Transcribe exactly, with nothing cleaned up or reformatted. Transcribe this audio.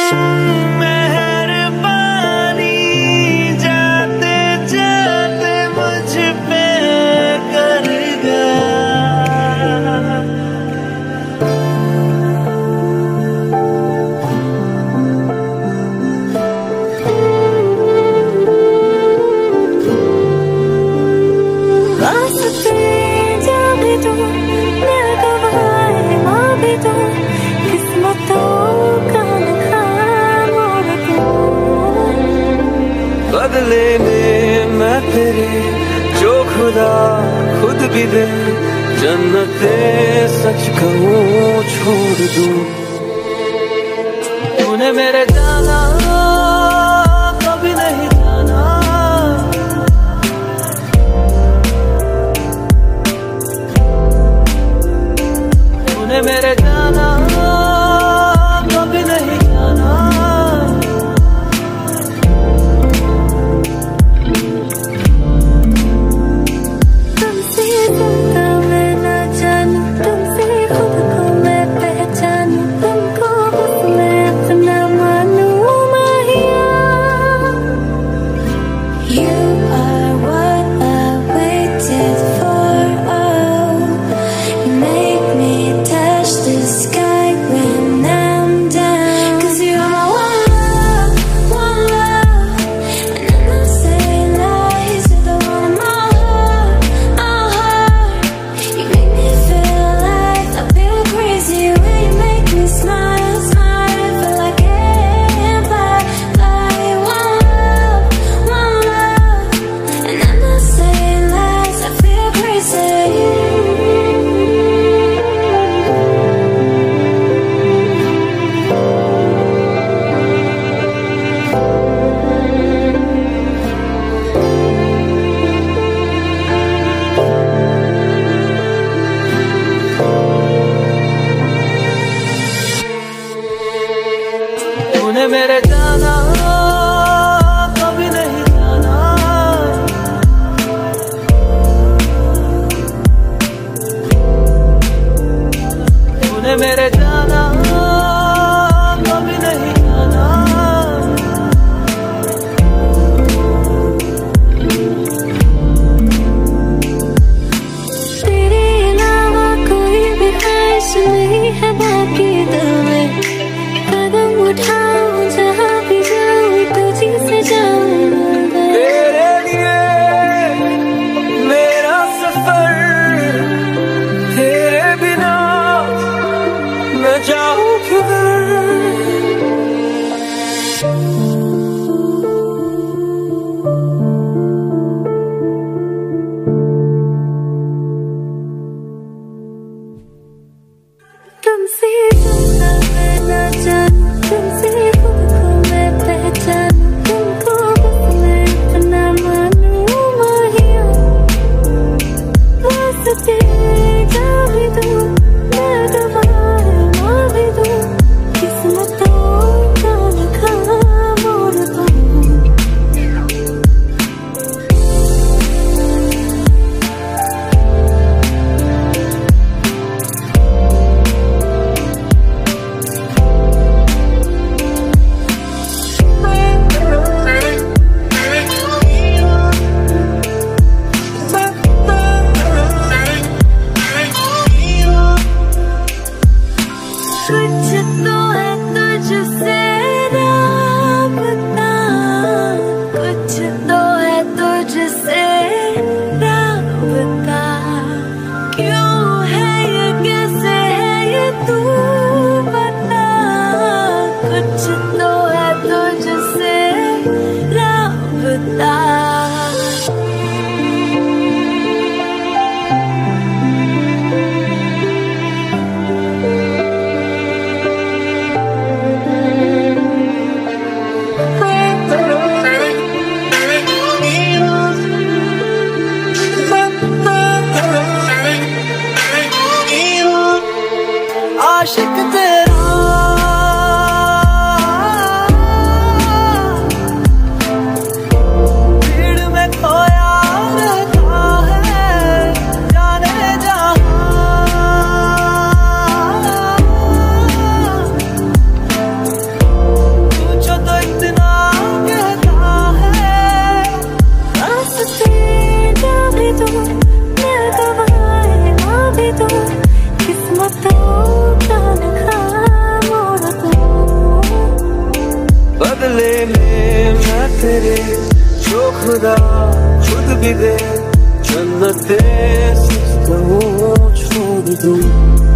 मेहरबानी जाते जाते मुझ पे कर गया। वास्ते जा भी तू दिल गवाए माँ भी तू किस्मतों का लिखा मोड़ तू। बदले में मैं तेरे जो खुदा खुद भी दे, जन्नते सच कहूँ छोड़ दूँ। तूने मेरे जाना कभी नहीं जाना, तूने मेरे जाना कभी नहीं जाना। तुमसे ज्यादा मैं ना जानूं, तुमसे खुद को मैं पहचानूं, तुमको बस मैं अपना मानूं माहिया। You are what I waited for, oh, you make me touch the sky when I'm down. 'Cause you're my one love, one love, and I'm not saying lies. You're the one in my heart, my heart. You make me feel alive. I feel crazy when you make me smile, smile. Feel like I can't fly, fly. One love, one love, and I'm not saying lies. I feel crazy. तूने मेरे जाना कभी नहीं जाना, तूने मेरे जाना कभी नहीं जाना। तेरे अलावा कोई भी ख्वाहिश नहीं है बाकी दिल में। कदम उठाऊं जहाँ तेरे जो खुदा खुद भी दे, जन्नते सच कहूँ छोड़ दूँ।